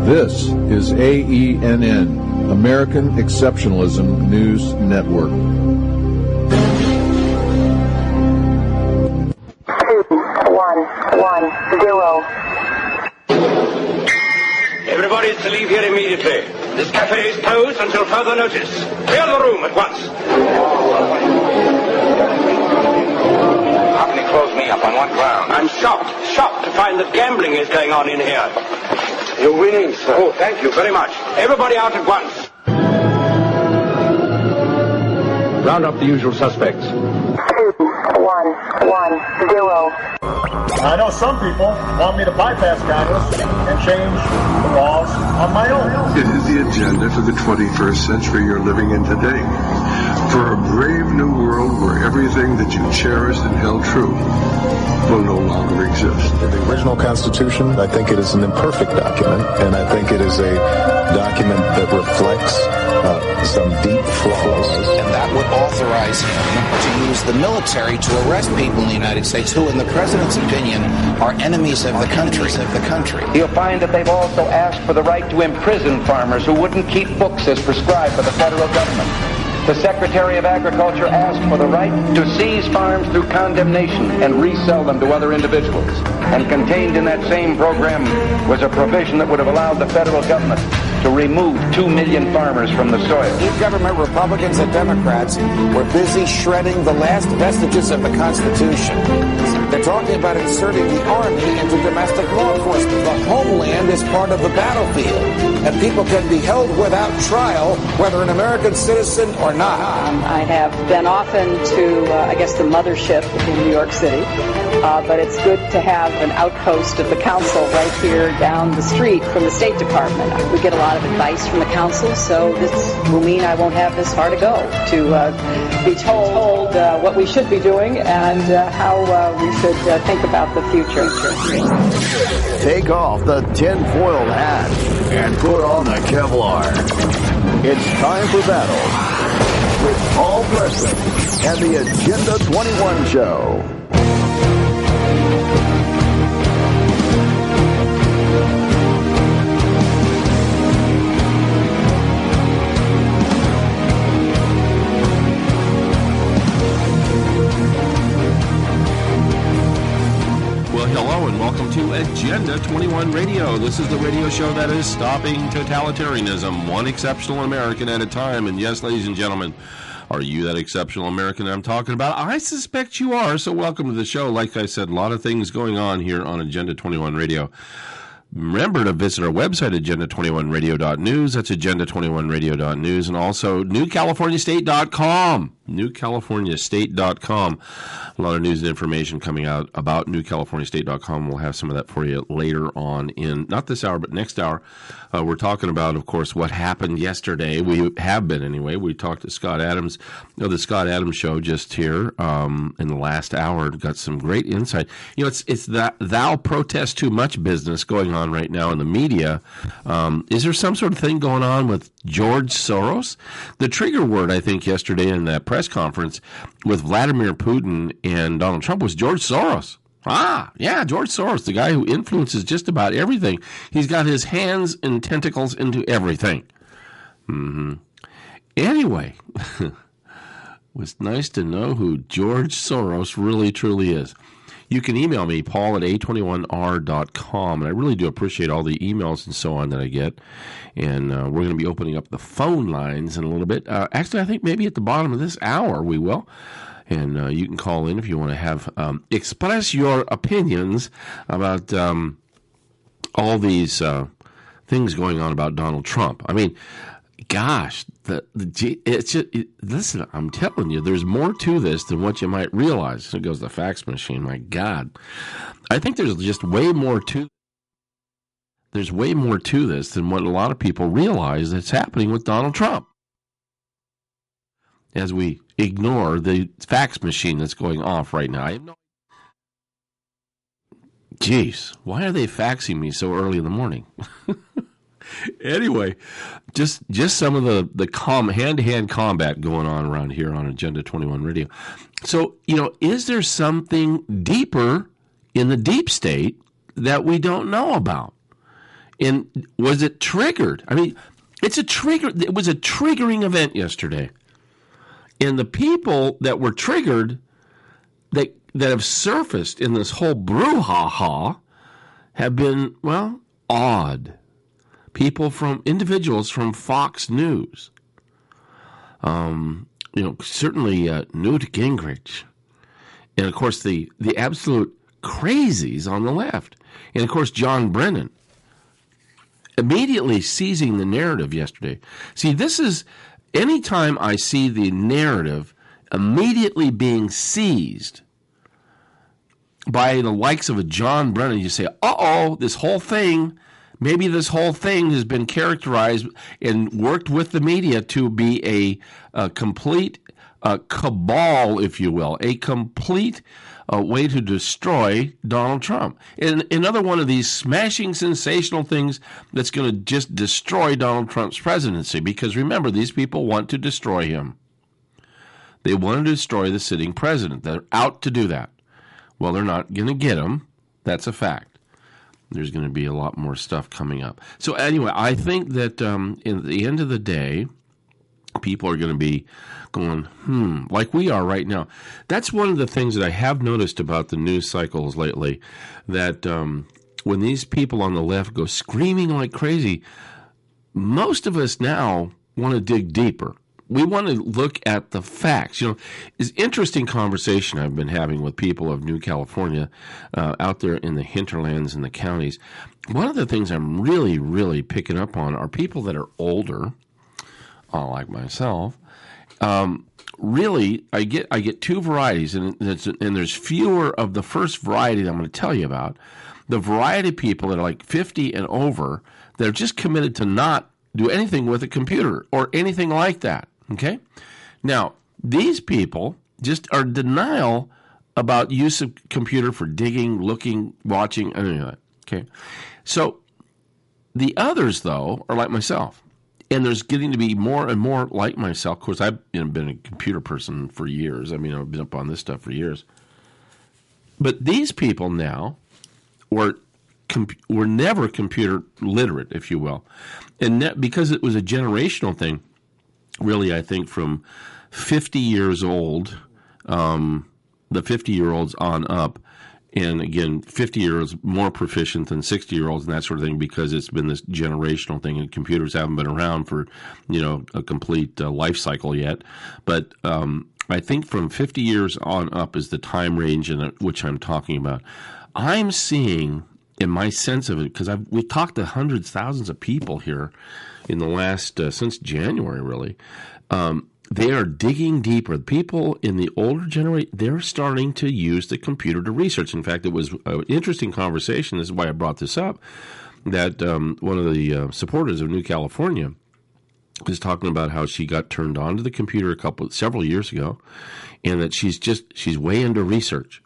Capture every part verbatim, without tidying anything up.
This is A E N N, American Exceptionalism News Network. Two, one, one, zero. Everybody is to leave here immediately. This cafe is closed until further notice. Clear the room at once. How can you close me up on what ground? I'm shocked, shocked to find that gambling is going on in here. You're winning, sir. Oh, thank you very much. Everybody out at once. Round up the usual suspects. Two, one, one, zero. I know some people want me to bypass Congress and change the laws on my own. It is the agenda for the twenty-first century you're living in today. For a brave new world where everything that you cherished and held true will no longer exist. The original Constitution, I think it is an imperfect document, and I think it is a document that reflects uh, some deep flaws. And that would authorize him to use the military to arrest people in the United States who, in the president's opinion, are enemies of the country. Of the country. You'll find that they've also asked for the right to imprison farmers who wouldn't keep books as prescribed by the federal government. The Secretary of Agriculture asked for the right to seize farms through condemnation and resell them to other individuals. And contained in that same program was a provision that would have allowed the federal government to remove two million farmers from the soil. New government, Republicans and Democrats, were busy shredding the last vestiges of the Constitution. They're talking about inserting the Army into domestic law enforcement. The homeland is part of the battlefield, and people can be held without trial, whether an American citizen or not. Um, I have been often to, uh, I guess, the mothership in New York City, uh, but it's good to have an outpost of the council right here down the street from the State Department. We get a lot of advice from the council, so this will mean I won't have this far to go to uh, be told uh, what we should be doing and uh, how uh, we should uh, think about the future. Take off the tin-foiled hat and put on the Kevlar. It's time for battle with Paul Preston and the Agenda twenty-one Show. Hello and welcome to Agenda twenty-one Radio. This is the radio show that is stopping totalitarianism, one exceptional American at a time. And yes, ladies and gentlemen, are you that exceptional American I'm talking about? I suspect you are, so welcome to the show. Like I said, a lot of things going on here on Agenda twenty-one Radio. Remember to visit our website, agenda twenty-one radio dot news. That's agenda twenty-one radio dot news. And also new california state dot com. new california state dot com. A lot of news and information coming out about new california state dot com. We'll have some of that for you later on in, not this hour, but next hour. Uh, we're talking about, of course, what happened yesterday. We have been, anyway. We talked to Scott Adams, you know, the Scott Adams Show just here um, in the last hour. Got some great insight. You know, it's it's that thou protest too much business going on right now in the media. Um, is there some sort of thing going on with George Soros? The trigger word, I think, yesterday in that press conference with Vladimir Putin and Donald Trump was George Soros. Ah, yeah, George Soros, the guy who influences just about everything. He's got his hands and tentacles into everything. Mm-hmm. Anyway, it was nice to know who George Soros really, truly is. You can email me, paul at a twenty-one r dot com, and I really do appreciate all the emails and so on that I get. And uh, we're going to be opening up the phone lines in a little bit. Uh, actually, I think maybe at the bottom of this hour we will. And uh, you can call in if you want to have um, express your opinions about um, all these uh, things going on about Donald Trump. I mean, gosh, the, the it's just, it, listen, I'm telling you, there's more to this than what you might realize. Here goes the fax machine. My God, I think there's just way more to. There's way more to this than what a lot of people realize that's happening with Donald Trump. As we ignore the fax machine that's going off right now. I have no. Jeez, why are they faxing me so early in the morning? Anyway, just just some of the the com hand-to-hand combat going on around here on Agenda twenty-one Radio. So, you know, is there something deeper in the deep state that we don't know about? And was it triggered? I mean, it's a trigger. It was a triggering event yesterday. And the people that were triggered, that that have surfaced in this whole brouhaha, have been, well, odd. People from, individuals from Fox News. Um, you know, certainly uh, Newt Gingrich. And, of course, the, the absolute crazies on the left. And, of course, John Brennan. Immediately seizing the narrative yesterday. See, this is, anytime I see the narrative immediately being seized by the likes of a John Brennan, you say, uh-oh, this whole thing, maybe this whole thing has been characterized and worked with the media to be a, a complete uh, cabal, if you will, a complete a way to destroy Donald Trump. And another one of these smashing, sensational things that's going to just destroy Donald Trump's presidency. Because remember, these people want to destroy him. They want to destroy the sitting president. They're out to do that. Well, they're not going to get him. That's a fact. There's going to be a lot more stuff coming up. So anyway, I think that um, in the end of the day, people are going to be going, hmm, like we are right now. That's one of the things that I have noticed about the news cycles lately, that um, when these people on the left go screaming like crazy, most of us now want to dig deeper. We want to look at the facts. You know, it's an interesting conversation I've been having with people of New California uh, out there in the hinterlands and the counties. One of the things I'm really, really picking up on are people that are older, uh, like myself. Um, really, I get I get two varieties, and, it's, and there's fewer of the first variety that I'm going to tell you about. The variety of people that are like fifty and over, that are just committed to not do anything with a computer or anything like that. Okay? Now, these people just are denial about use of computer for digging, looking, watching, any of that. Okay? So, the others, though, are like myself. And there's getting to be more and more like myself. Of course, I've you know, been a computer person for years. I mean, I've been up on this stuff for years. But these people now were com- were never computer literate, if you will. And that, because it was a generational thing, really, I think from fifty years old, um, the fifty-year-olds on up, and again, fifty-year-olds more proficient than sixty-year-olds and that sort of thing, because it's been this generational thing, and computers haven't been around for, you know, a complete uh, life cycle yet. But um, I think from fifty years on up is the time range in which I'm talking about. I'm seeing, in my sense of it, because I've we've talked to hundreds, thousands of people here in the last, uh, since January, really. Um, they are digging deeper. People in the older generation, they're starting to use the computer to research. In fact, it was an interesting conversation. This is why I brought this up, that um, one of the uh, supporters of New California was talking about how she got turned on to the computer a couple, several years ago, and that she's just, she's way into research.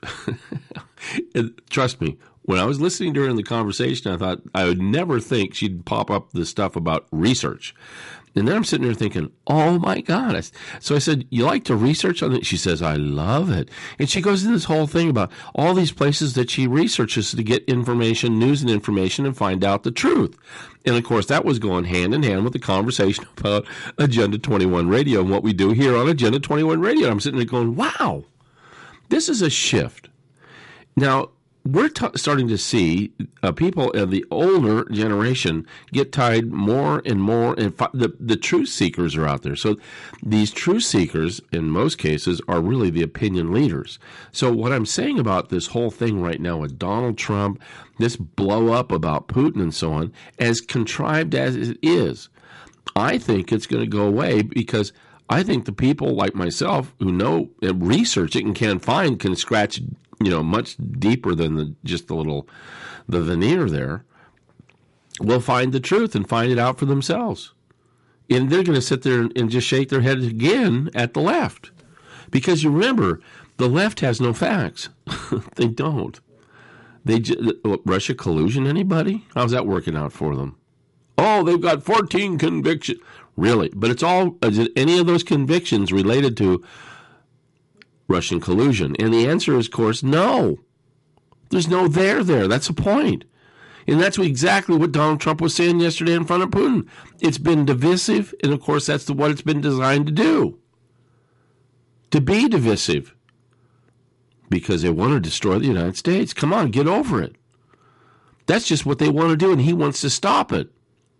And trust me, when I was listening to her in the conversation, I thought I would never think she'd pop up the stuff about research. And then I'm sitting there thinking, oh, my God. So I said, you like to research on it? She says, I love it. And she goes into this whole thing about all these places that she researches to get information, news and information, and find out the truth. And, of course, that was going hand in hand with the conversation about Agenda twenty-one Radio and what we do here on Agenda twenty-one Radio. And I'm sitting there going, wow, this is a shift. Now, we're t- starting to see uh, people of the older generation get tied more and more, and fi- the, the truth seekers are out there. So these truth seekers, in most cases, are really the opinion leaders. So what I'm saying about this whole thing right now with Donald Trump, this blow up about Putin and so on, as contrived as it is, I think it's going to go away, because I think the people like myself who know and research it and can find, can scratch, you know, much deeper than the, just the little, the veneer there, will find the truth and find it out for themselves. And they're going to sit there and, and just shake their heads again at the left. Because you remember, the left has no facts. They don't. They just, Russia collusion, anybody? How's that working out for them? Oh, they've got fourteen convictions. Really? But it's all, is it any of those convictions related to Russian collusion? And the answer is, of course, no. There's no there there. That's the point. And that's exactly what Donald Trump was saying yesterday in front of Putin. It's been divisive, and of course that's what it's been designed to do. To be divisive. Because they want to destroy the United States. Come on, get over it. That's just what they want to do, and he wants to stop it.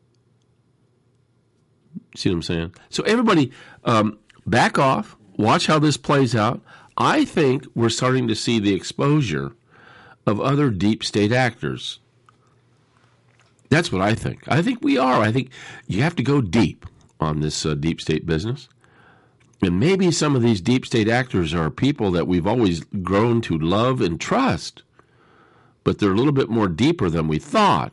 See what I'm saying? So everybody, um, back off. Watch how this plays out. I think we're starting to see the exposure of other deep state actors. That's what I think. I think we are. I think you have to go deep on this uh, deep state business. And maybe some of these deep state actors are people that we've always grown to love and trust, but they're a little bit more deeper than we thought.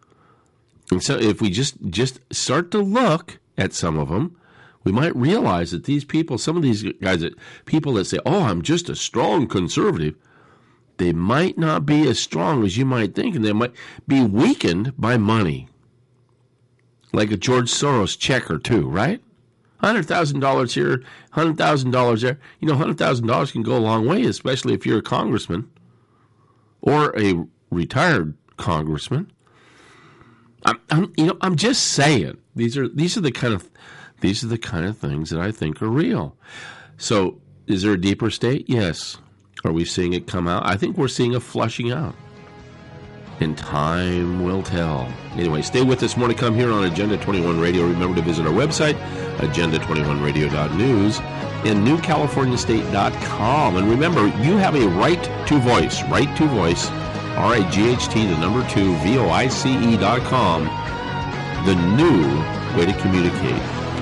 And so if we just, just start to look at some of them, we might realize that these people, some of these guys, that people that say, oh, I'm just a strong conservative, they might not be as strong as you might think, and they might be weakened by money. Like a George Soros check or two, right? one hundred thousand dollars here, one hundred thousand dollars there. You know, one hundred thousand dollars can go a long way, especially if you're a congressman or a retired congressman. I'm, I'm, you know, I'm just saying these are these are the kind of these are the kind of things that I think are real. So, is there a deeper state? Yes. Are we seeing it come out? I think we're seeing a flushing out. And time will tell. Anyway, stay with us. More to come here on Agenda twenty-one Radio. Remember to visit our website, agenda twenty-one radio dot news, and new california state dot com. And remember, you have a right to voice. Right to voice. R I G H T, the number two, V O I C E dot com. The new way to communicate.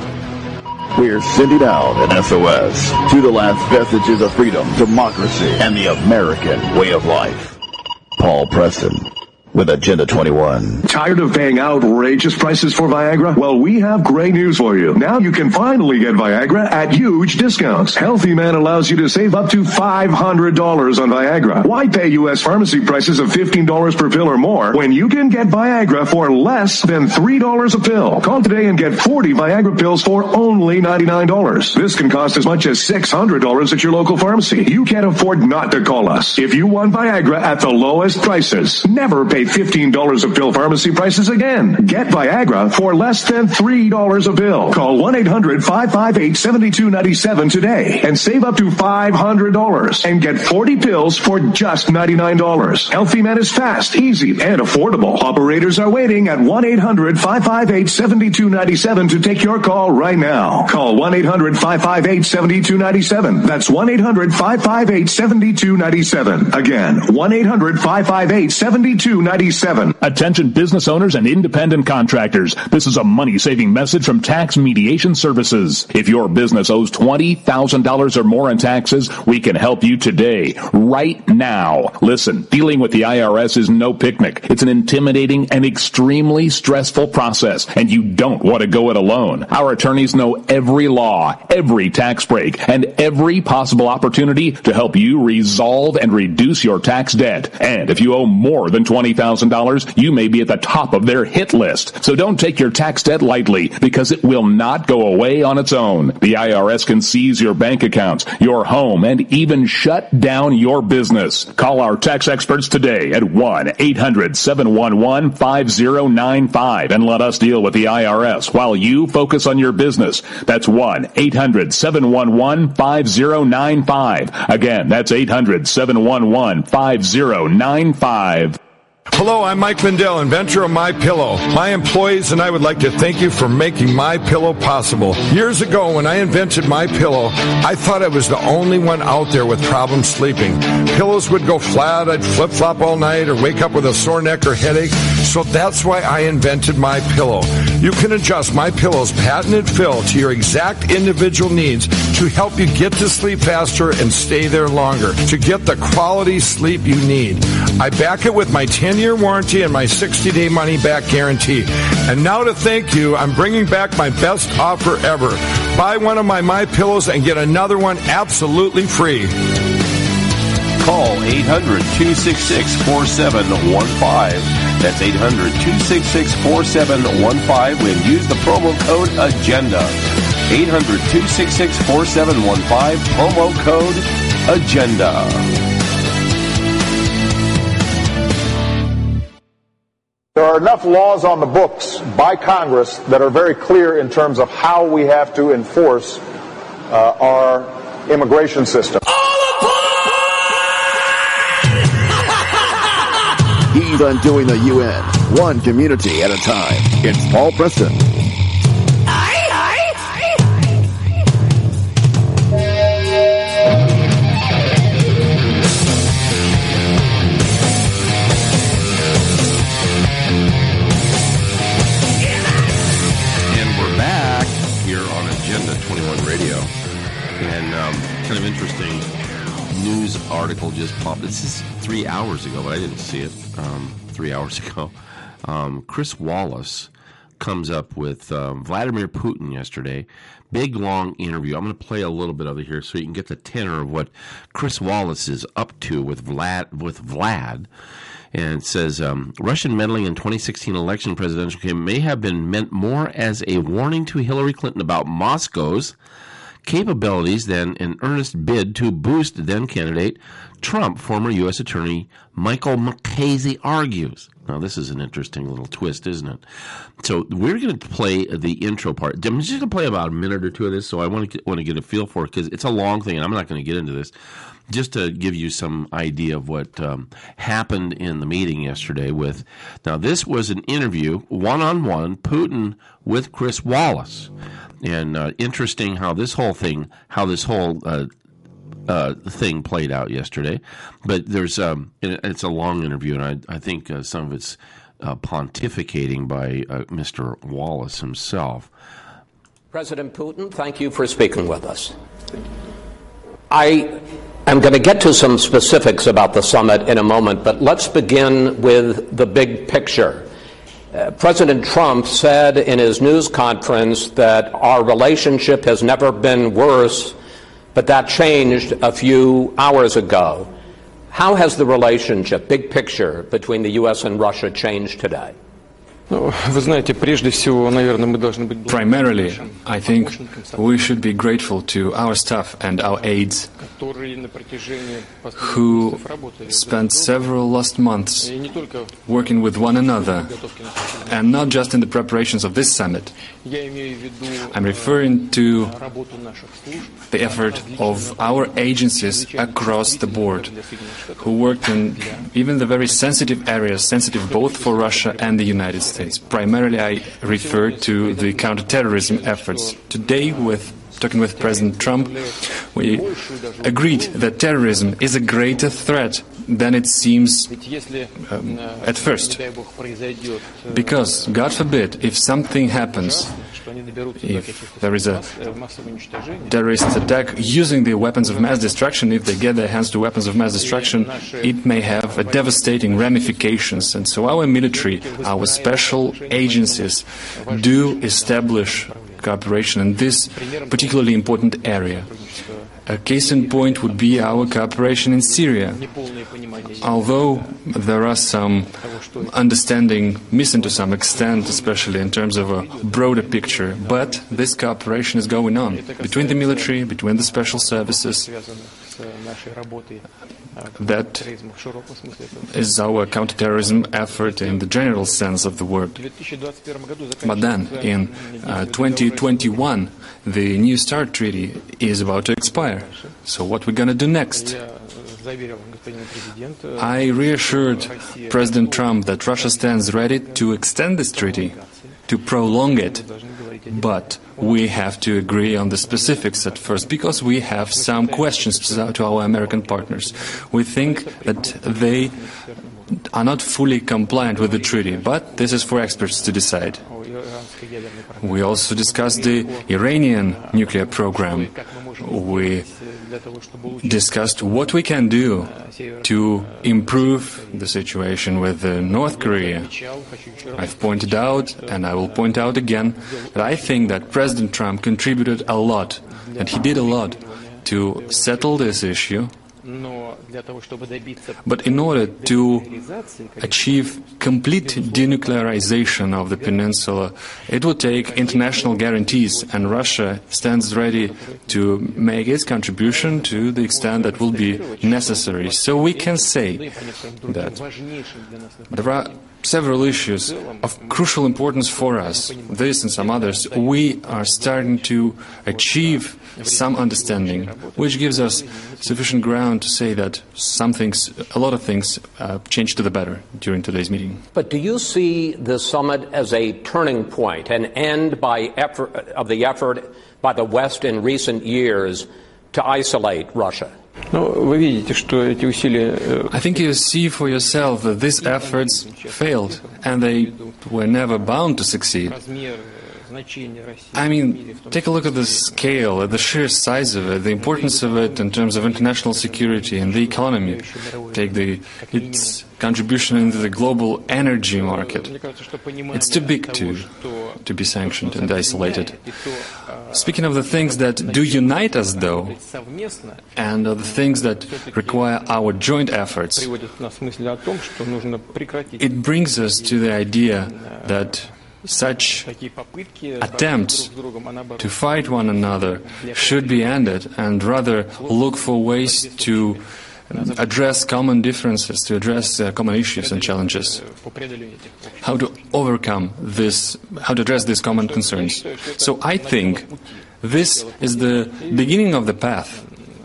We're sending out an S O S to the last vestiges of freedom, democracy, and the American way of life. Paul Preston with Agenda twenty-one. Tired of paying outrageous prices for Viagra? Well, we have great news for you. Now you can finally get Viagra at huge discounts. Healthy Man allows you to save up to five hundred dollars on Viagra. Why pay U S pharmacy prices of fifteen dollars per pill or more when you can get Viagra for less than three dollars a pill? Call today and get forty Viagra pills for only ninety-nine dollars. This can cost as much as six hundred dollars at your local pharmacy. You can't afford not to call us. If you want Viagra at the lowest prices, never pay fifteen dollars a pill pharmacy prices again. Get Viagra for less than three dollars a pill. Call one eight hundred five five eight seven two nine seven today and save up to five hundred dollars and get forty pills for just ninety-nine dollars. Healthy Man is fast, easy, and affordable. Operators are waiting at one eight hundred five five eight seven two nine seven to take your call right now. Call one eight hundred five five eight seven two nine seven. That's one eight hundred five five eight seven two nine seven. Again, one eight hundred five five eight seven two nine seven. Attention business owners and independent contractors. This is a money-saving message from Tax Mediation Services. If your business owes twenty thousand dollars or more in taxes, we can help you today, right now. Listen, dealing with the I R S is no picnic. It's an intimidating and extremely stressful process, and you don't want to go it alone. Our attorneys know every law, every tax break, and every possible opportunity to help you resolve and reduce your tax debt. And if you owe more than twenty thousand dollars, you may be at the top of their hit list. So don't take your tax debt lightly, because it will not go away on its own. The I R S can seize your bank accounts, your home, and even shut down your business. Call our tax experts today at one eight hundred seven one one five zero nine five and let us deal with the I R S while you focus on your business. That's one eight hundred seven one one five zero nine five. Again, that's eight hundred seven one one five zero nine five. Hello, I'm Mike Lindell, inventor of MyPillow. My employees and I would like to thank you for making MyPillow possible. Years ago, when I invented MyPillow, I thought I was the only one out there with problems sleeping. Pillows would go flat, I'd flip-flop all night, or wake up with a sore neck or headache. So that's why I invented MyPillow. You can adjust MyPillow's patented fill to your exact individual needs to help you get to sleep faster and stay there longer, to get the quality sleep you need. I back it with my ten-year warranty and my sixty-day money-back guarantee. And now to thank you, I'm bringing back my best offer ever. Buy one of my MyPillows and get another one absolutely free. Call eight hundred two six six four seven one five. That's eight hundred two six six four seven one five and use the promo code AGENDA. eight hundred two six six four seven one five, promo code AGENDA. There are enough laws on the books by Congress that are very clear in terms of how we have to enforce uh, our immigration system. He's undoing the U N, one community at a time. It's Paul Preston. Kind of interesting news article just popped. This is three hours ago, but I didn't see it um, three hours ago. Um, Chris Wallace comes up with um, Vladimir Putin yesterday. Big, long interview. I'm going to play a little bit of it here so you can get the tenor of what Chris Wallace is up to with Vlad. With Vlad. And it says, um, Russian meddling in twenty sixteen election presidential campaign may have been meant more as a warning to Hillary Clinton about Moscow's capabilities than an earnest bid to boost then-candidate Trump, former U S Attorney Michael Mukasey argues. Now, this is an interesting little twist, isn't it? So we're going to play the intro part. I'm just going to play about a minute or two of this, so I want to get, want to get a feel for it, because it's a long thing, and I'm not going to get into this. Just to give you some idea of what um, happened in the meeting yesterday with, now this was an interview, one-on-one, Putin with Chris Wallace. And uh, interesting how this whole thing, how this whole uh, uh, thing played out yesterday. But there's, um, it's a long interview, and I, I think uh, some of it's uh, pontificating by uh, Mister Wallace himself. President Putin, thank you for speaking with us. I am going to get to some specifics about the summit in a moment, but let's begin with the big picture. Uh, President Trump said in his news conference that our relationship has never been worse, but that changed a few hours ago. How has the relationship, big picture, between the U S and Russia changed today? Primarily, I think we should be grateful to our staff and our aides who spent several last months working with one another, and not just in the preparations of this summit. I'm referring to the effort of our agencies across the board, who worked in even the very sensitive areas, sensitive both for Russia and the United States. Primarily, I refer to the counterterrorism efforts. Today, with talking with President Trump, we agreed that terrorism is a greater threat than it seems um, at first. Because, God forbid, if something happens, if there is a terrorist attack using the weapons of mass destruction, if they get their hands to weapons of mass destruction, it may have a devastating ramifications. And so our military, our special agencies do establish cooperation in this particularly important area. A case in point would be our cooperation in Syria. Although there are some understanding missing to some extent, especially in terms of a broader picture, but this cooperation is going on between the military, between the special services. That is our counterterrorism effort in the general sense of the word. But then, in uh, twenty twenty-one, the New START treaty is about to expire. So what we're going to do next? I reassured President Trump that Russia stands ready to extend this treaty, to prolong it. But we have to agree on the specifics at first, because we have some questions to our American partners. We think that they are not fully compliant with the treaty, but this is for experts to decide. We also discussed the Iranian nuclear program. We discussed what we can do to improve the situation with uh, North Korea. I've pointed out, and I will point out again, that I think that President Trump contributed a lot, and he did a lot to settle this issue. But in order to achieve complete denuclearization of the peninsula, it would take international guarantees, and Russia stands ready to make its contribution to the extent that will be necessary. So we can say that there are several issues of crucial importance for us, this and some others, we are starting to achieve some understanding, which gives us sufficient ground to say that some things, a lot of things, uh, changed to the better during today's meeting. But do you see the summit as a turning point, an end by effort of the effort by the West in recent years to isolate Russia? I think you see for yourself that these efforts failed, and they were never bound to succeed. I mean, take a look at the scale, at the sheer size of it, the importance of it in terms of international security and the economy. Take the its contribution into the global energy market. It's too big to to be sanctioned and isolated. Speaking of the things that do unite us, though, and of the things that require our joint efforts, it brings us to the idea that such attempts to fight one another should be ended, and rather look for ways to address common differences, to address uh, common issues and challenges. How to overcome this, how to address these common concerns. So I think this is the beginning of the path.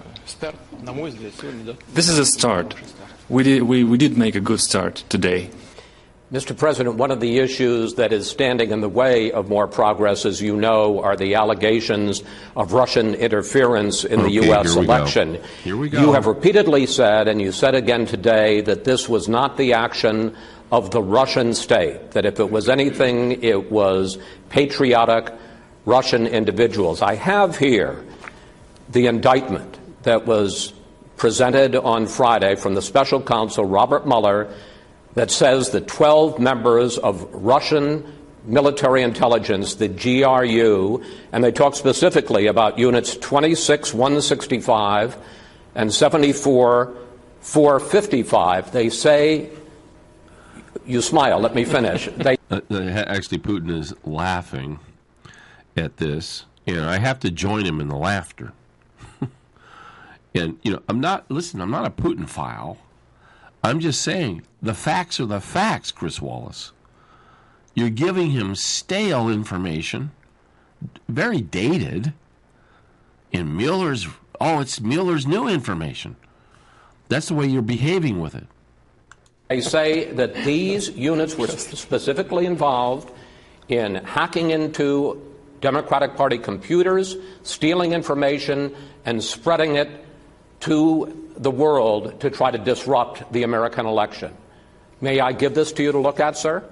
This is a start. We did, we, we did make a good start today. Mister President, one of the issues that is standing in the way of more progress, as you know, are the allegations of Russian interference in the Okay, U S here we election. go. Here we go. You have repeatedly said, and you said again today, that this was not the action of the Russian state, that if it was anything, it was patriotic Russian individuals. I have here the indictment that was presented on Friday from the special counsel, Robert Mueller, that says that twelve members of Russian military intelligence, the G R U, and they talk specifically about units twenty-six one sixty-five and seventy-four four fifty-five. They say, you smile, let me finish. They uh, actually, Putin is laughing at this, and I have to join him in the laughter. And, you know, I'm not, listen, I'm not a Putin-phile. I'm just saying, the facts are the facts, Chris Wallace. You're giving him stale information, very dated, in Mueller's, oh, it's Mueller's new information. That's the way you're behaving with it. They say that these units were specifically involved in hacking into Democratic Party computers, stealing information, and spreading it to the world to try to disrupt the American election. May I give this to you to look at, sir?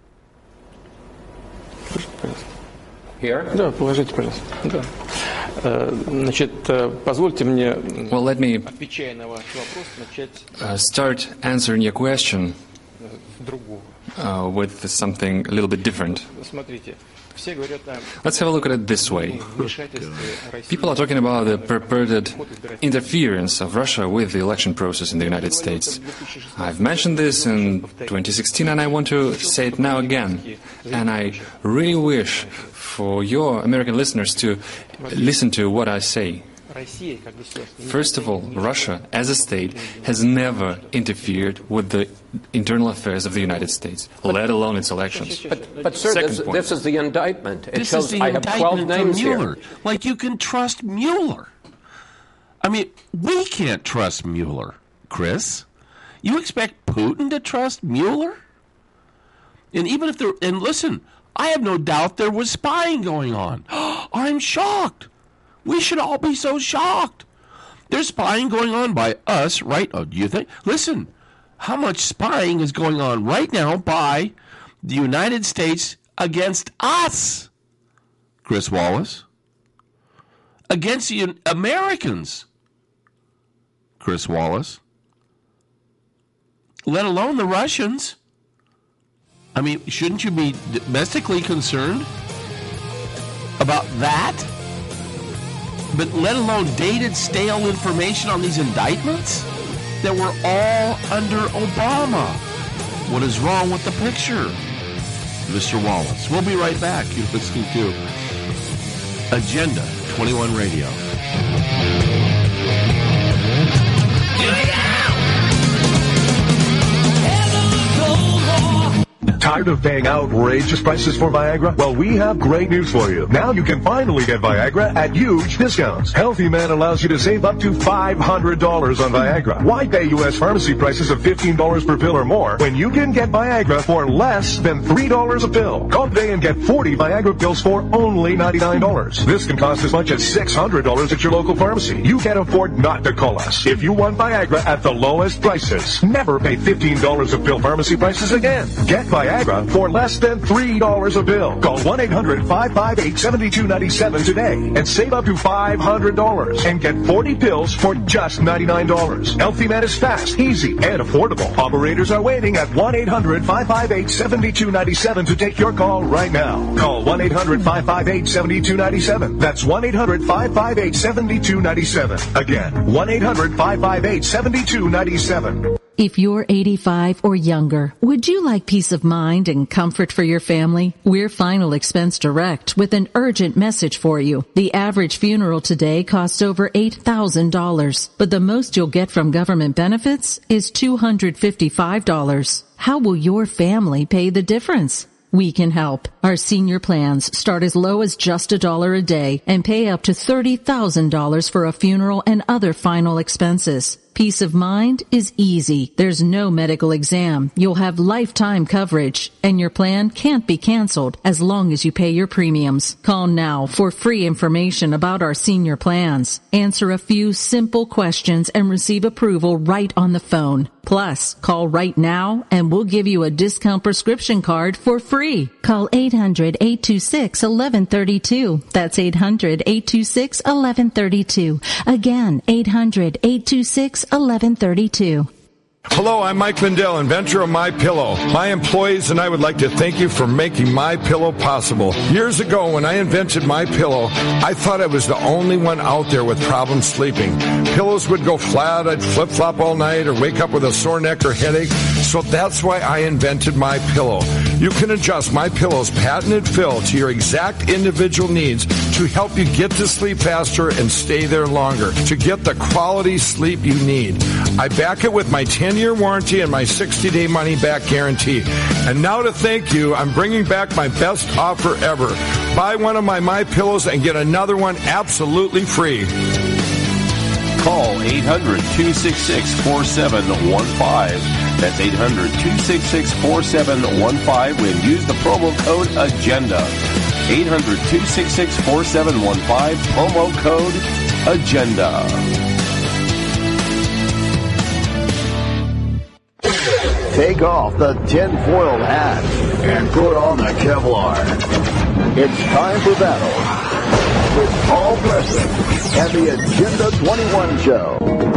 Here? Да, положите, пожалуйста. Да. Значит, позвольте мне, well, let me uh, start answering your question uh, with something a little bit different. Let's have a look at it this way. People are talking about the purported interference of Russia with the election process in the United States. I've mentioned this in twenty sixteen, and I want to say it now again. And I really wish for your American listeners to listen to what I say. First of all, Russia, as a state, has never interfered with the internal affairs of the United States, but, let alone its elections. But, but sir, this, this is the indictment. It this shows is the I have twelve names Mueller. here. Like, you can trust Mueller. I mean, we can't trust Mueller, Chris. You expect Putin to trust Mueller? And even if there, and listen, I have no doubt there was spying going on. I'm shocked. We should all be so shocked. There's spying going on by us, right? Oh, do you think? Listen, how much spying is going on right now by the United States against us, Chris Wallace? Against the Americans, Chris Wallace. Let alone the Russians. I mean, shouldn't you be domestically concerned about that? But let alone dated, stale information on these indictments that were all under Obama. What is wrong with the picture, Mister Wallace? We'll be right back. You're listening to Agenda twenty-one Radio. Tired of paying outrageous prices for Viagra? Well, we have great news for you. Now you can finally get Viagra at huge discounts. Healthy Man allows you to save up to five hundred dollars on Viagra. Why pay U S pharmacy prices of fifteen dollars per pill or more when you can get Viagra for less than three dollars a pill? Call today and get forty Viagra pills for only ninety-nine dollars. This can cost as much as six hundred dollars at your local pharmacy. You can't afford not to call us. If you want Viagra at the lowest prices, never pay fifteen dollars a pill pharmacy prices again. Get Viagra for less than three dollars a pill. Call one eight hundred five five eight seven two nine seven today and save up to five hundred dollars and get forty pills for just ninety-nine dollars. Healthy Man is fast, easy, and affordable. Operators are waiting at one eight hundred five five eight seven two nine seven to take your call right now. Call one eight hundred five five eight seven two nine seven. That's one eight hundred five five eight seven two nine seven. Again, one eight hundred five five eight seven two nine seven. If you're eighty-five or younger, would you like peace of mind and comfort for your family? We're Final Expense Direct with an urgent message for you. The average funeral today costs over eight thousand dollars, but the most you'll get from government benefits is two hundred fifty-five dollars. How will your family pay the difference? We can help. Our senior plans start as low as just a dollar a day and pay up to thirty thousand dollars for a funeral and other final expenses. Peace of mind is easy. There's no medical exam. You'll have lifetime coverage, and your plan can't be canceled as long as you pay your premiums. Call now for free information about our senior plans. Answer a few simple questions and receive approval right on the phone. Plus, call right now and we'll give you a discount prescription card for free. Call eight hundred eight two six one one three two. That's eight hundred eight two six one one three two. Again, eight hundred eight two six one one three two. Hello, I'm Mike Lindell, inventor of MyPillow. My employees and I would like to thank you for making MyPillow possible. Years ago, when I invented MyPillow, I thought I was the only one out there with problems sleeping. Pillows would go flat, I'd flip-flop all night, or wake up with a sore neck or headache. So that's why I invented MyPillow. You can adjust MyPillow's patented fill to your exact individual needs to help you get to sleep faster and stay there longer, to get the quality sleep you need. I back it with my ten-year warranty and my sixty-day money-back guarantee. And now to thank you, I'm bringing back my best offer ever. Buy one of my MyPillows and get another one absolutely free. Call eight hundred two six six four seven one five. That's eight hundred two six six four seven one five and use the promo code AGENDA. eight hundred two six six four seven one five, promo code AGENDA. Take off the tinfoil hat and put on the Kevlar. It's time for battle with Paul Preston and the Agenda twenty-one Show.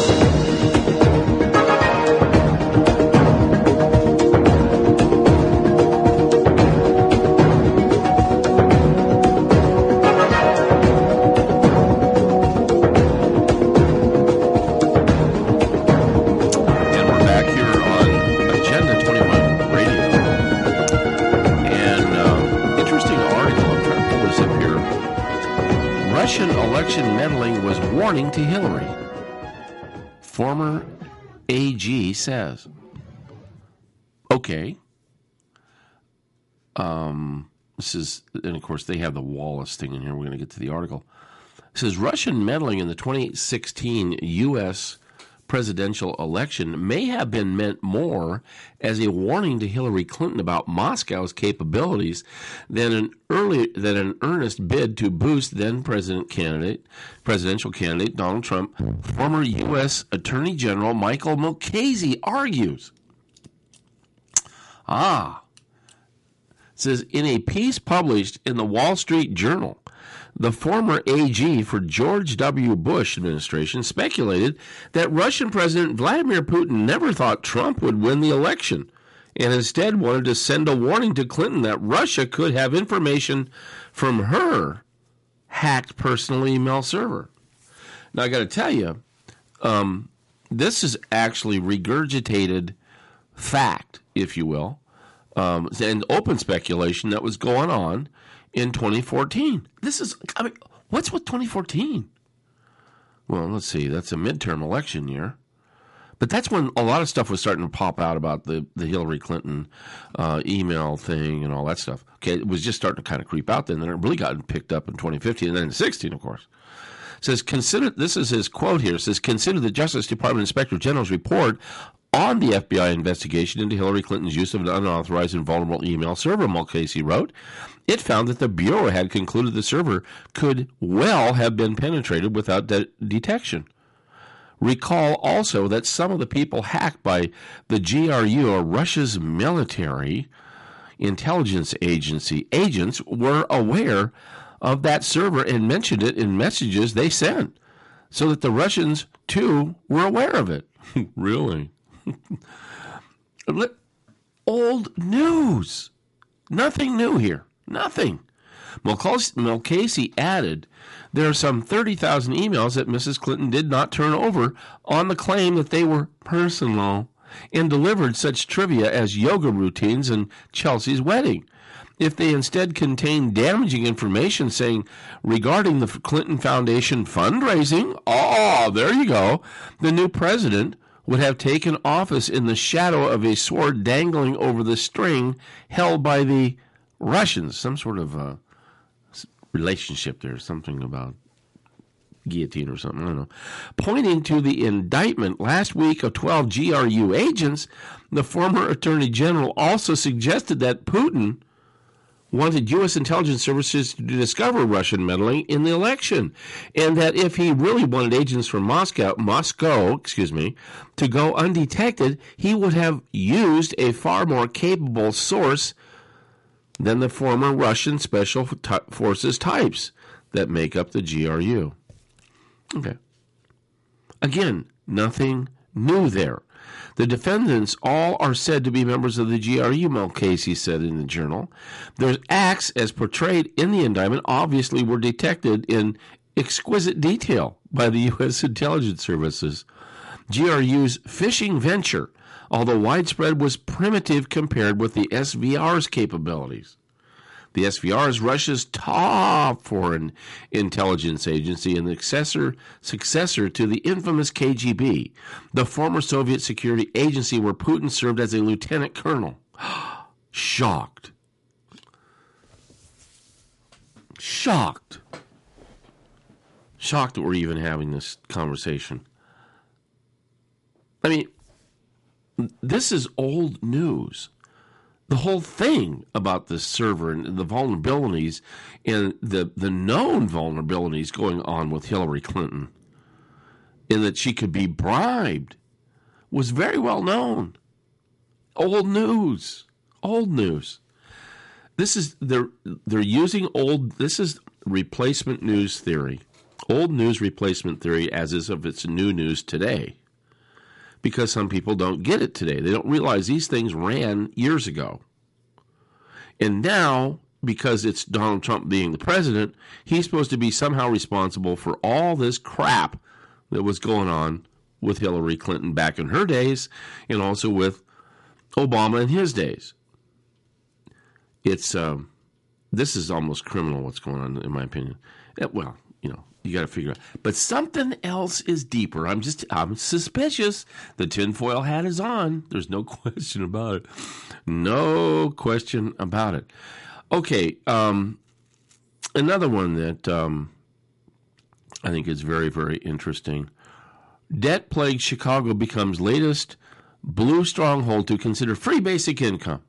Election meddling was warning to Hillary. Former A G says. Okay. Um, this is, and of course they have the Wallace thing in here. We're going to get to the article. It says Russian meddling in the twenty sixteen U S presidential election may have been meant more as a warning to Hillary Clinton about Moscow's capabilities than an early than an earnest bid to boost then president candidate presidential candidate Donald Trump. Former U S Attorney General Michael Mukasey argues. Ah, it says in a piece published in the Wall Street Journal, the former A G for George W. Bush administration speculated that Russian President Vladimir Putin never thought Trump would win the election and instead wanted to send a warning to Clinton that Russia could have information from her hacked personal email server. Now, I got to tell you, um, this is actually regurgitated fact, if you will, um, and open speculation that was going on in twenty fourteen. This is, I mean, what's with twenty fourteen? Well, let's see. That's a midterm election year. But that's when a lot of stuff was starting to pop out about the, the Hillary Clinton uh, email thing and all that stuff. Okay, it was just starting to kind of creep out then. Then it really got picked up in twenty fifteen and then in sixteen, of course. It says, consider, this is his quote here, it says, consider the Justice Department Inspector General's report on the F B I investigation into Hillary Clinton's use of an unauthorized and vulnerable email server, Mulcahy wrote. It found that the Bureau had concluded the server could well have been penetrated without de- detection. Recall also that some of the people hacked by the G R U, or Russia's military intelligence agency agents, were aware of that server and mentioned it in messages they sent, so that the Russians, too, were aware of it. Really? Old news. Nothing new here. Nothing. Mulcahy added, there are some thirty thousand emails that Missus Clinton did not turn over on the claim that they were personal and delivered such trivia as yoga routines and Chelsea's wedding. If they instead contained damaging information saying regarding the Clinton Foundation fundraising, oh, there you go, the new president would have taken office in the shadow of a sword dangling over the string held by the Russians. Some sort of uh, relationship there, something about guillotine or something, I don't know. Pointing to the indictment last week of twelve G R U agents, the former Attorney General also suggested that Putin wanted U S intelligence services to discover Russian meddling in the election, and that if he really wanted agents from Moscow, Moscow, excuse me, to go undetected, he would have used a far more capable source than the former Russian special forces types that make up the G R U. Okay. Again, nothing new there. The defendants all are said to be members of the G R U, Mulcahy said in the journal. Their acts, as portrayed in the indictment, obviously were detected in exquisite detail by the U S intelligence services. G R U's phishing venture, although widespread, was primitive compared with the S V R's capabilities. The S V R is Russia's top foreign intelligence agency and the successor, successor to the infamous K G B, the former Soviet security agency where Putin served as a lieutenant colonel. Shocked. Shocked. Shocked that we're even having this conversation. I mean, this is old news. The whole thing about this server and the vulnerabilities and the, the known vulnerabilities going on with Hillary Clinton, and that she could be bribed, was very well known. Old news. Old news. This is, they're, they're using old, this is replacement news theory. Old news replacement theory as is of its new news today. Because some people don't get it today. They don't realize these things ran years ago. And now, because it's Donald Trump being the president, he's supposed to be somehow responsible for all this crap that was going on with Hillary Clinton back in her days and also with Obama in his days. It's, um, this is almost criminal what's going on, in my opinion. Well, you know. You got to figure out. But something else is deeper. I'm just, I'm suspicious. The tinfoil hat is on. There's no question about it. No question about it. Okay. Um, another one that um, I think is very, very interesting. Debt-plagued Chicago becomes latest blue stronghold to consider free basic income.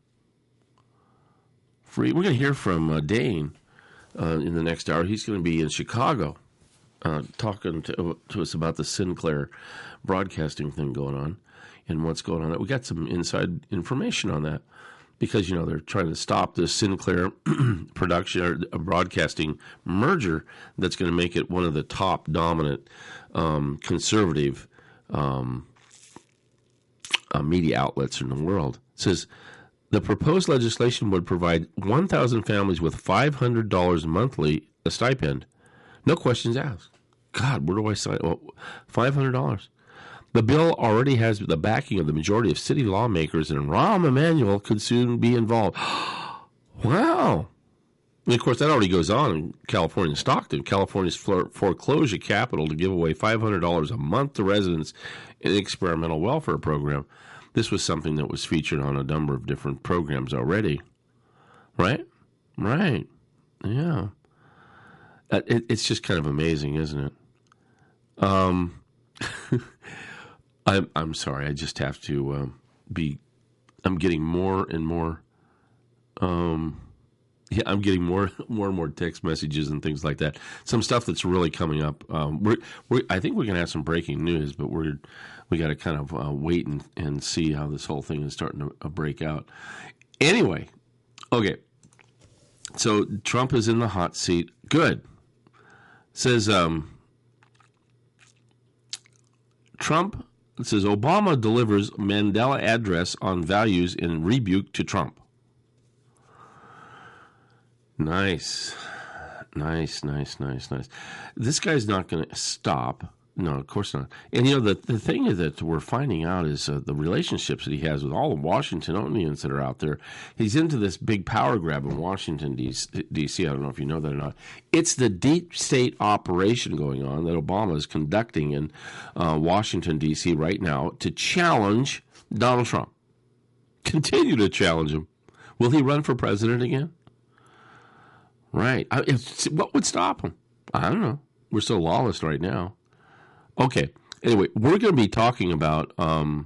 Free. We're going to hear from uh, Dane uh, in the next hour. He's going to be in Chicago. Uh, talking to, to us about the Sinclair broadcasting thing going on and what's going on. We got some inside information on that because, you know, they're trying to stop this Sinclair production or broadcasting merger that's going to make it one of the top dominant um, conservative um, uh, media outlets in the world. It says the proposed legislation would provide one thousand families with five hundred dollars monthly a stipend. No questions asked. God, where do I sign? Well, five hundred dollars. The bill already has the backing of the majority of city lawmakers, and Rahm Emanuel could soon be involved. Wow. And, of course, that already goes on in California, Stockton. California's foreclosure capital to give away five hundred dollars a month to residents in an experimental welfare program. This was something that was featured on a number of different programs already. Right? Right. Yeah. It, it's just kind of amazing, isn't it? Um, I'm, I'm sorry. I just have to um, be, I'm getting more and more, um, yeah, I'm getting more, more and more text messages and things like that. Some stuff that's really coming up. Um, we're, we're, I think we're going to have some breaking news, but we're, we got to kind of uh, wait and, and see how this whole thing is starting to uh, break out. Anyway, okay. So Trump is in the hot seat. Good. Says, um, Trump, it says, Obama delivers Mandela address on values in rebuke to Trump. Nice. Nice, nice, nice, nice. This guy's not going to stop. No, of course not. And, you know, the, the thing is that we're finding out is uh, the relationships that he has with all the Washingtonians that are out there. He's into this big power grab in Washington, D C. I don't know if you know that or not. It's the deep state operation going on that Obama is conducting in uh, Washington, D C right now to challenge Donald Trump. Continue to challenge him. Will he run for president again? Right. I, what would stop him? I don't know. We're so lawless right now. Okay. Anyway, we're going to be talking about um,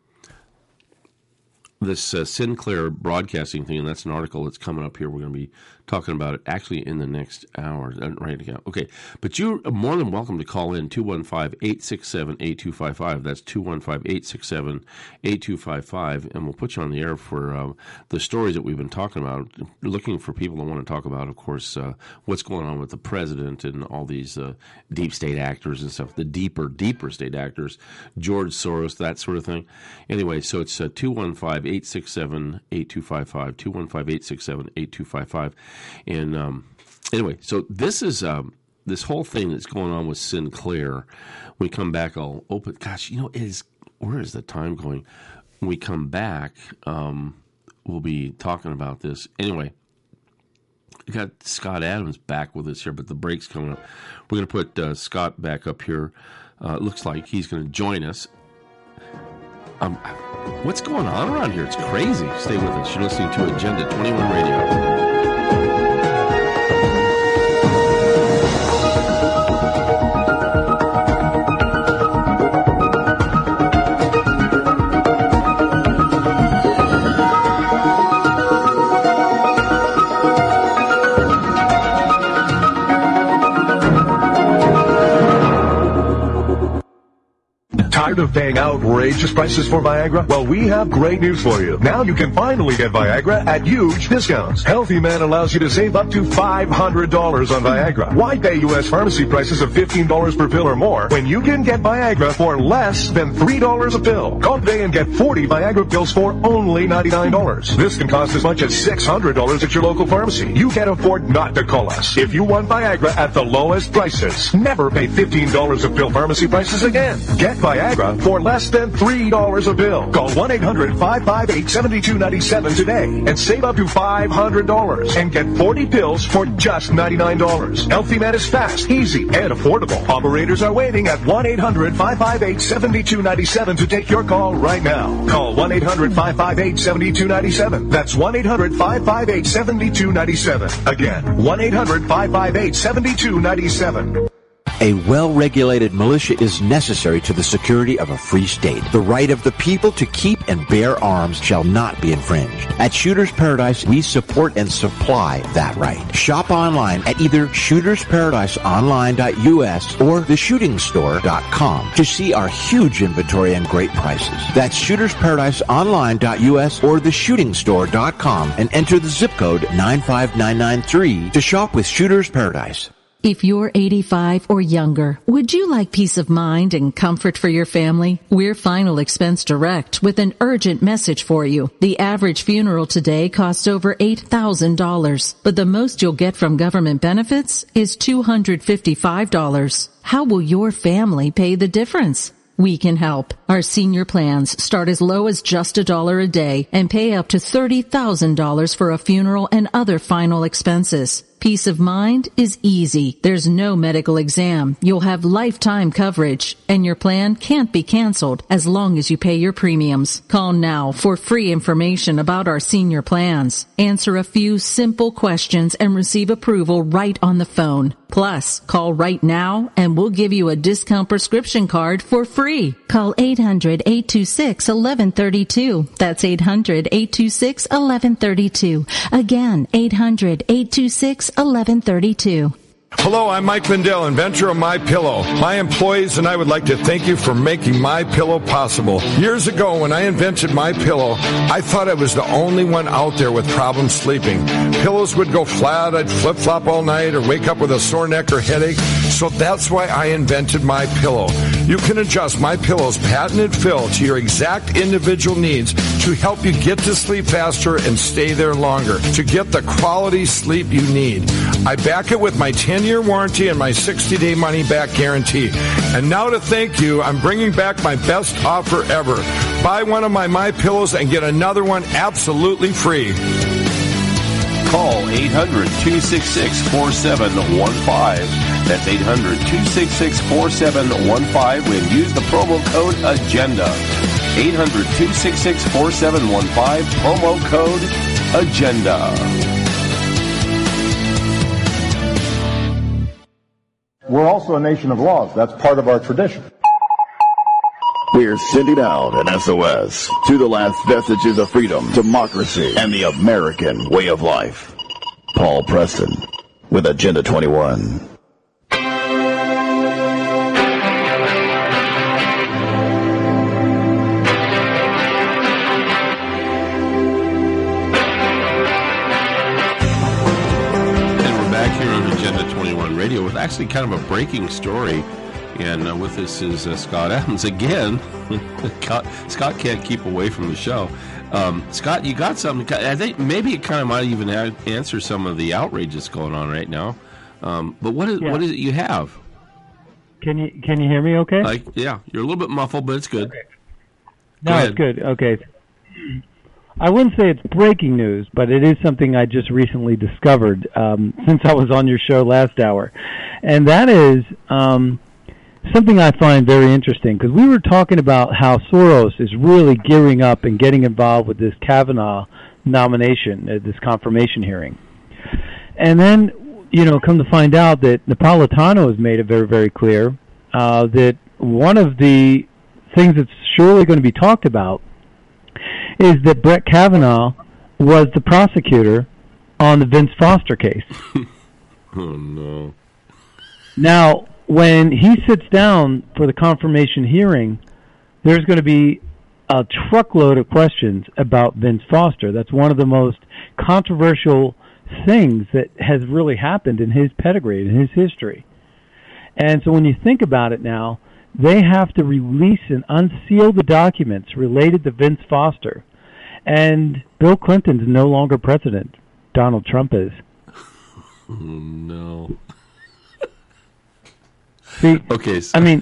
this uh, Sinclair Broadcasting thing, and that's an article that's coming up here. We're going to be talking about it actually in the next hour. Right again. Okay. But you're more than welcome to call in two one five, eight six seven, eight two five five. That's two one five, eight six seven, eight two five five, and we'll put you on the air for uh, the stories that we've been talking about, looking for people that want to talk about, of course, uh, what's going on with the president and all these uh, deep state actors and stuff, the deeper, deeper state actors, George Soros, that sort of thing. Anyway, so it's uh, two one five, eight six seven, eight two five five, two one five, eight six seven, eight two five five. And um, anyway, so this is um, this whole thing that's going on with Sinclair. When we come back, I'll open. Gosh, you know, it is, where is the time going? When we come back, um, we'll be talking about this. Anyway, we got Scott Adams back with us here, but the break's coming up. We're going to put uh, Scott back up here. Uh, it looks like he's going to join us. Um, what's going on around here? It's crazy. Stay with us. You're listening to Agenda twenty-one Radio. Tired of paying outrageous prices for Viagra? Well, we have great news for you. Now you can finally get Viagra at huge discounts. Healthy Man allows you to save up to five hundred dollars on Viagra. Why pay U S pharmacy prices of fifteen dollars per pill or more when you can get Viagra for less than three dollars a pill? Call today and get forty Viagra pills for only ninety-nine dollars. This can cost as much as six hundred dollars at your local pharmacy. You can't afford not to call us. If you want Viagra at the lowest prices, never pay fifteen dollars a pill pharmacy prices again. Get Viagra for less than three dollars a pill. Call one eight hundred, five five eight, seven two nine seven today and save up to five hundred dollars and get forty pills for just ninety-nine dollars. Healthy Man is fast, easy, and affordable. Operators are waiting at one eight hundred, five five eight, seven two nine seven to take your call right now. Call one eight hundred, five five eight, seven two nine seven. That's one eight hundred, five five eight, seven two nine seven. Again, one eight hundred, five five eight, seven two nine seven. A well-regulated militia is necessary to the security of a free state. The right of the people to keep and bear arms shall not be infringed. At Shooters Paradise, we support and supply that right. Shop online at either shooters paradise online dot U S or the shooting store dot com to see our huge inventory and great prices. That's shooters paradise online dot U S or the shooting store dot com and enter the zip code nine five nine nine three to shop with Shooters Paradise. If you're eighty-five or younger, would you like peace of mind and comfort for your family? We're Final Expense Direct with an urgent message for you. The average funeral today costs over eight thousand dollars, but the most you'll get from government benefits is two hundred fifty-five dollars. How will your family pay the difference? We can help. Our senior plans start as low as just a dollar a day and pay up to thirty thousand dollars for a funeral and other final expenses. Peace of mind is easy. There's no medical exam. You'll have lifetime coverage, and your plan can't be canceled as long as you pay your premiums. Call now for free information about our senior plans. Answer a few simple questions and receive approval right on the phone. Plus, call right now and we'll give you a discount prescription card for free. Call eight hundred, eight two six, one one three two. That's eight hundred, eight two six, one one three two. Again, eight hundred, eight two six, one one three two. Hello, I'm Mike Lindell, inventor of MyPillow. My employees and I would like to thank you for making MyPillow possible. Years ago, when I invented MyPillow, I thought I was the only one out there with problems sleeping. Pillows would go flat, I'd flip-flop all night, or wake up with a sore neck or headache. So that's why I invented MyPillow. You can adjust MyPillow's patented fill to your exact individual needs to help you get to sleep faster and stay there longer, to get the quality sleep you need. I back it with my ten-year warranty and my sixty-day money-back guarantee. And now to thank you, I'm bringing back my best offer ever. Buy one of my MyPillows and get another one absolutely free. Call eight hundred, two six six, four seven one five. That's eight hundred, two six six, four seven one five and use the promo code AGENDA. eight hundred, two six six, four seven one five, promo code AGENDA. We're also a nation of laws. That's part of our tradition. We're sending out an S O S to the last vestiges of freedom, democracy, and the American way of life. Paul Preston with Agenda twenty-one. Radio with actually kind of a breaking story, and uh, with us is uh, Scott Adams again. Scott can't keep away from the show. Um, Scott, you got something? I think maybe it kind of might even answer some of the outrage that's going on right now. Um, but what is yeah. what is it you have? Can you can you hear me? Okay. Like, yeah, you're a little bit muffled, but it's good. Okay. No, it's good. Okay. I wouldn't say it's breaking news, but it is something I just recently discovered um, since I was on your show last hour. And that is um, something I find very interesting, because we were talking about how Soros is really gearing up and getting involved with this Kavanaugh nomination, uh, this confirmation hearing. And then, you know, come to find out that Napolitano has made it very, very clear uh, that one of the things that's surely going to be talked about is that Brett Kavanaugh was the prosecutor on the Vince Foster case. Oh, no. Now, when he sits down for the confirmation hearing, there's going to be a truckload of questions about Vince Foster. That's one of the most controversial things that has really happened in his pedigree, in his history. And so when you think about it now, they have to release and unseal the documents related to Vince Foster. And Bill Clinton's no longer president. Donald Trump is. Oh, no. See, okay, so. I mean,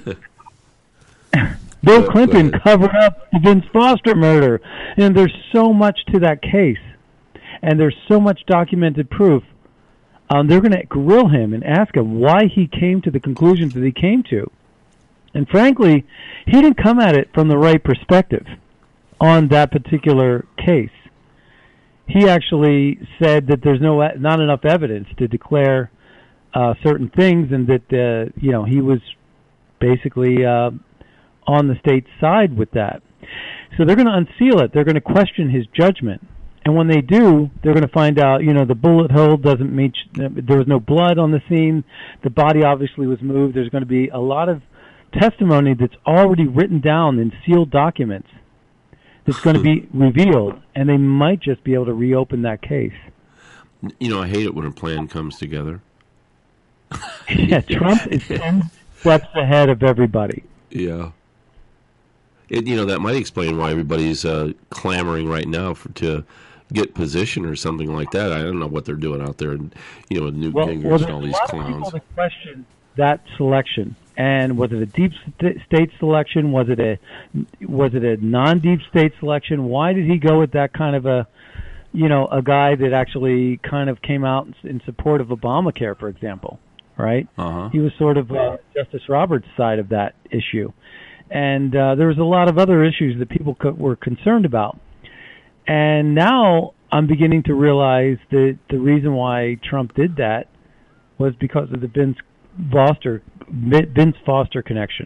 Bill Clinton covered up the Vince Foster murder. And there's so much to that case. And there's so much documented proof. Um, they're going to grill him and ask him why he came to the conclusions that he came to. And frankly, he didn't come at it from the right perspective on that particular case. He actually said that there's no not enough evidence to declare uh, certain things, and that uh, you know he was basically uh, on the state's side with that. So they're going to unseal it. They're going to question his judgment, and when they do, they're going to find out. You know, the bullet hole doesn't meet. There was no blood on the scene. The body obviously was moved. There's going to be a lot of testimony that's already written down in sealed documents that's going to be revealed, and they might just be able to reopen that case. You know, I hate it when a plan comes together. Yeah, Trump is ten steps ahead of everybody. Yeah. It, you know, that might explain why everybody's uh, clamoring right now for to get position or something like that. I don't know what they're doing out there, you know, with Newt well, Gingrich well, and all these a lot clowns. Of people that question that selection. And was it a deep st- state selection? Was it a was it a non-deep state selection? Why did he go with that kind of a you know, a guy that actually kind of came out in support of Obamacare, for example, right? Uh-huh. He was sort of uh, Justice Roberts' side of that issue. And uh, there was a lot of other issues that people co- were concerned about. And now I'm beginning to realize that the reason why Trump did that was because of the Vince Foster, Vince Foster connection.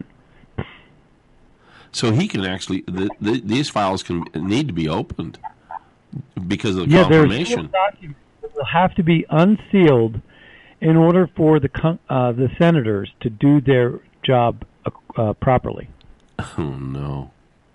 So he can actually, the, the, these files can need to be opened because of yeah, confirmation. There's documents that will have to be unsealed in order for the uh, the senators to do their job uh, properly. Oh no!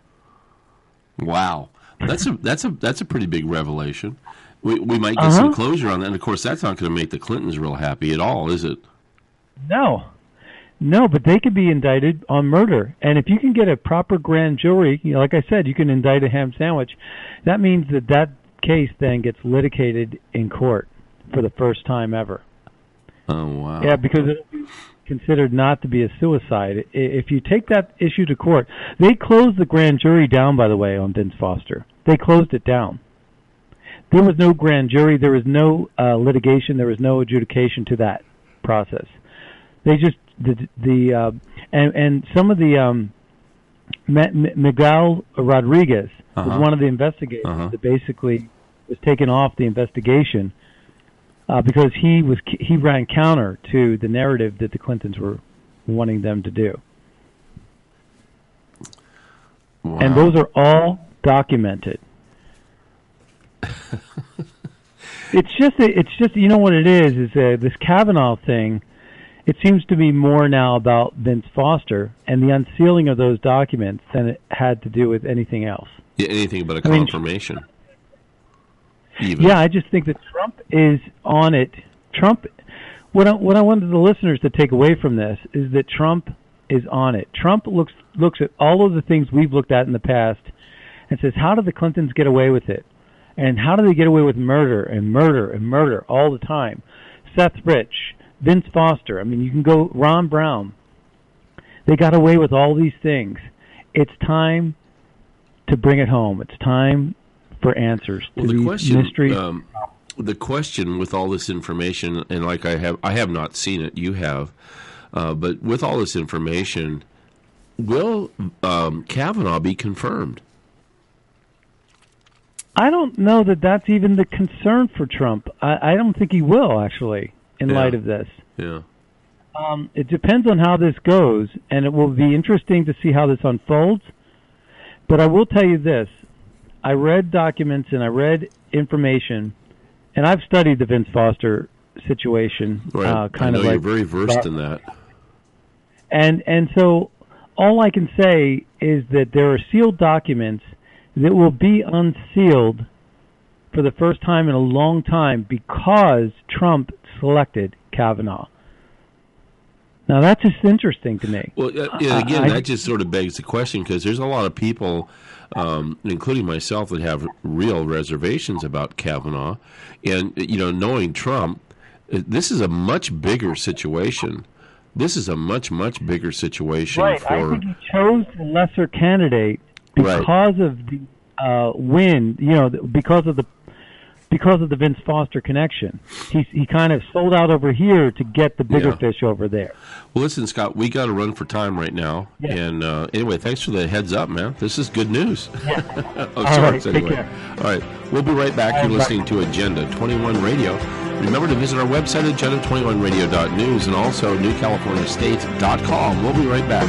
Wow, that's a that's a that's a pretty big revelation. We we might get uh-huh. some closure on that, and of course, that's not going to make the Clintons real happy at all, is it? No, no, but they could be indicted on murder, and if you can get a proper grand jury, you know, like I said, you can indict a ham sandwich. That means that that case then gets litigated in court for the first time ever. Oh wow! Yeah, because it'll be considered not to be a suicide. If you take that issue to court, they closed the grand jury down, by the way, on Vince Foster. They closed it down. There was no grand jury. There was no uh, litigation. There was no adjudication to that process. They just the the uh, and and some of the um, M- Miguel Rodriguez uh-huh. was one of the investigators uh-huh. that basically was taken off the investigation. Uh, because he was he ran counter to the narrative that the Clintons were wanting them to do, wow. And those are all documented. it's just it's just you know what it is is uh, this Kavanaugh thing. It seems to be more now about Vince Foster and the unsealing of those documents than it had to do with anything else. Yeah, anything but a I mean, confirmation. Even. Yeah, I just think that Trump is on it. Trump, what I, what I wanted the listeners to take away from this is that Trump is on it. Trump looks looks at all of the things we've looked at in the past and says, how did the Clintons get away with it? And how do they get away with murder and murder and murder all the time? Seth Rich, Vince Foster, I mean, you can go Ron Brown. They got away with all these things. It's time to bring it home. It's time for answers to well, the these question, mysteries. Um, the question with all this information, and like I have, I have not seen it. You have, uh, but with all this information, will um, Kavanaugh be confirmed? I don't know that that's even the concern for Trump. I, I don't think he will, actually, in yeah. light of this. Yeah. Um, it depends on how this goes, and it will be interesting to see how this unfolds. But I will tell you this. I read documents and I read information, and I've studied the Vince Foster situation. Right. Uh, kind I know of like, you're very versed in that. And and so all I can say is that there are sealed documents that will be unsealed for the first time in a long time because Trump selected Kavanaugh. Now, that's just interesting to me. Well, uh, yeah, again, I, that just sort of begs the question because there's a lot of people, um, including myself, that have real reservations about Kavanaugh. And, you know, knowing Trump, this is a much bigger situation. This is a much, much bigger situation right, for... I think he chose the lesser candidate because right. of the uh, win, you know, because of the because of the Vince Foster connection. He he kind of sold out over here to get the bigger Yeah. fish over there. Well, listen, Scott, we got to run for time right now. Yeah. And uh, anyway, thanks for the heads up, man. This is good news. Yeah. oh, All sorry. right, take anyway. care. All right. We'll be right back. All You're right, listening to Agenda twenty-one Radio. Remember to visit our website, agenda twenty-one radio dot news, and also new california state dot com. We'll be right back.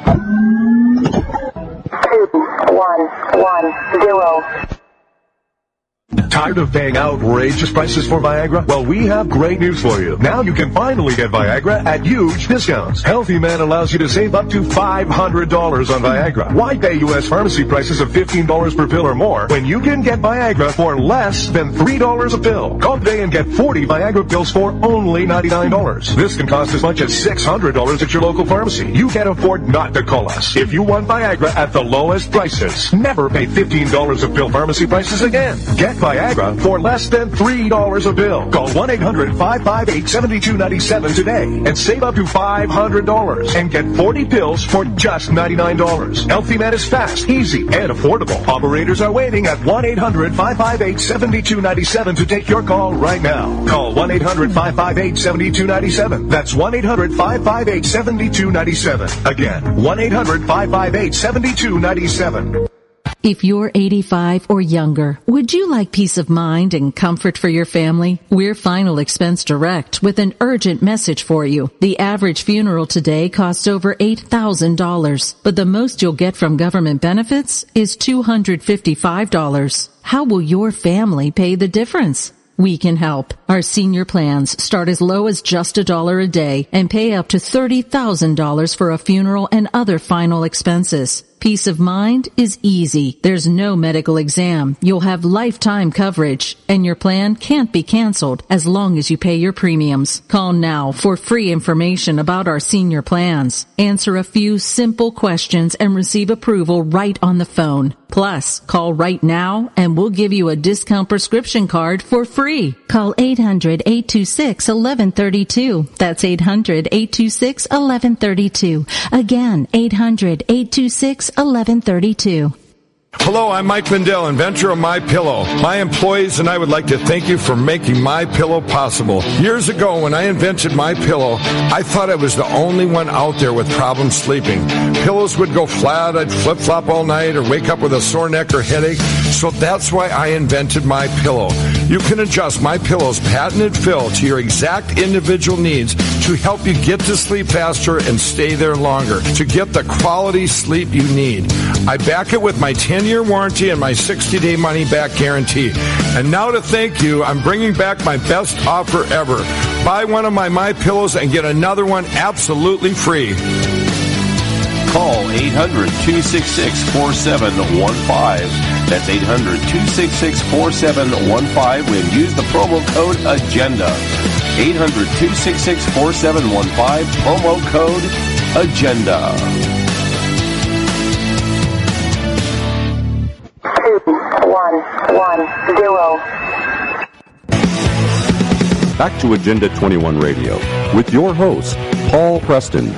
One, one, zero. Tired of paying outrageous prices for Viagra? Well, we have great news for you. Now you can finally get Viagra at huge discounts. Healthy Man allows you to save up to five hundred dollars on Viagra. Why pay U S pharmacy prices of fifteen dollars per pill or more when you can get Viagra for less than three dollars a pill? Call today and get forty Viagra pills for only ninety-nine dollars. This can cost as much as six hundred dollars at your local pharmacy. You can't afford not to call us. If you want Viagra at the lowest prices, never pay fifteen dollars a pill pharmacy prices again. Get Viagra for less than three dollars a pill. Call one eight hundred five five eight seven two nine seven today and save up to five hundred dollars and get forty pills for just ninety-nine dollars. Healthy Man is fast, easy, and affordable. Operators are waiting at one eight hundred five five eight seven two nine seven to take your call right now. Call one eight hundred five five eight seven two nine seven. That's one eight hundred five five eight seven two nine seven. Again, one eight hundred five five eight seven two nine seven. If you're eighty-five or younger, would you like peace of mind and comfort for your family? We're Final Expense Direct with an urgent message for you. The average funeral today costs over eight thousand dollars, but the most you'll get from government benefits is two hundred fifty-five dollars. How will your family pay the difference? We can help. Our senior plans start as low as just a dollar a day and pay up to thirty thousand dollars for a funeral and other final expenses. Peace of mind is easy. There's no medical exam. You'll have lifetime coverage, and your plan can't be canceled as long as you pay your premiums. Call now for free information about our senior plans. Answer a few simple questions and receive approval right on the phone. Plus, call right now and we'll give you a discount prescription card for free. Call eight hundred eight two six one one three two. That's eight hundred eight two six one one three two. Again, eight hundred eight two six one one three two. Hello, I'm Mike Lindell, inventor of MyPillow. My employees and I would like to thank you for making MyPillow possible. Years ago, when I invented MyPillow, I thought I was the only one out there with problems sleeping. Pillows would go flat, I'd flip-flop all night, or wake up with a sore neck or headache. So that's why I invented MyPillow. You can adjust MyPillow's patented fill to your exact individual needs to help you get to sleep faster and stay there longer, to get the quality sleep you need. I back it with my ten-year warranty and my sixty-day money-back guarantee. And now to thank you, I'm bringing back my best offer ever. Buy one of my MyPillows and get another one absolutely free. Call eight hundred two six six four seven one five. That's eight hundred two six six four seven one five and use the promo code AGENDA. eight hundred two six six four seven one five, promo code AGENDA. Two, one, one, zero. Back to Agenda twenty-one Radio with your host, Paul Preston.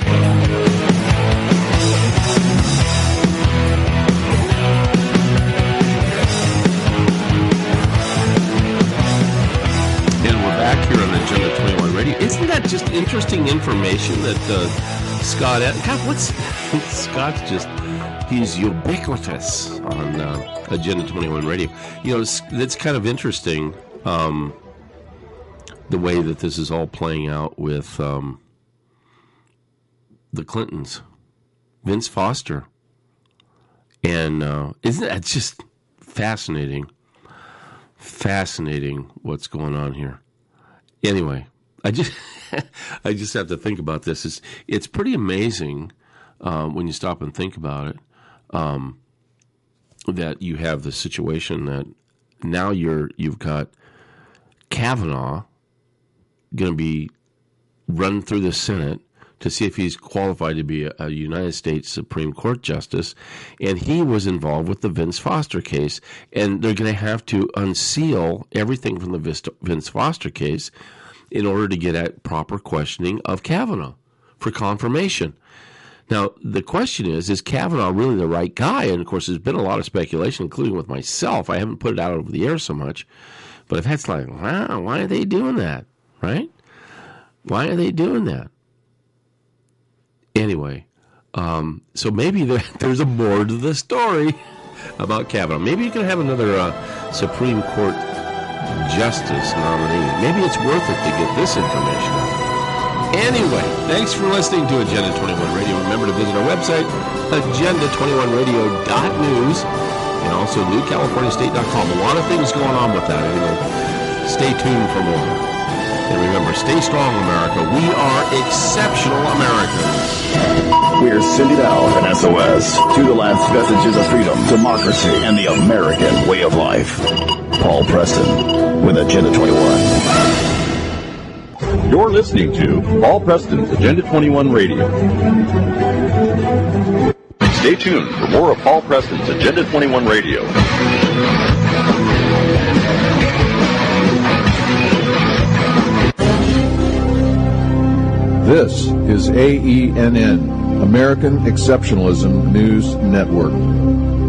Isn't that just interesting information that uh, Scott... God, what's... Scott's just... He's ubiquitous on uh, Agenda twenty-one Radio. You know, it's, it's kind of interesting um, the way that this is all playing out with um, the Clintons. Vince Foster. And uh, isn't that just fascinating? Fascinating what's going on here. Anyway... I just, I just have to think about this. It's, it's pretty amazing um, when you stop and think about it um, that you have the situation that now you're you've got Kavanaugh going to be run through the Senate to see if he's qualified to be a, a United States Supreme Court justice, and he was involved with the Vince Foster case, and they're going to have to unseal everything from the Vince Foster case in order to get at proper questioning of Kavanaugh for confirmation. Now, the question is, is Kavanaugh really the right guy? And, of course, there's been a lot of speculation, including with myself. I haven't put it out over the air so much. But I've had like, wow, why are they doing that, right? Why are they doing that? Anyway, um, so maybe there, there's a more to the story about Kavanaugh. Maybe you can have another uh, Supreme Court justice nominee. Maybe it's worth it to get this information out. Anyway, thanks for listening to Agenda twenty-one Radio. Remember to visit our website, agenda twenty-one radio dot news, and and also new california state dot com. A lot of things going on with that. Anyway, stay tuned for more. And remember, stay strong, America. We are exceptional Americans. We're sending out an S O S to the last vestiges of freedom, democracy, and the American way of life. Paul Preston with Agenda twenty-one. You're listening to Paul Preston's Agenda twenty-one Radio. Stay tuned for more of Paul Preston's Agenda twenty-one Radio. This is A E N N, American Exceptionalism News Network.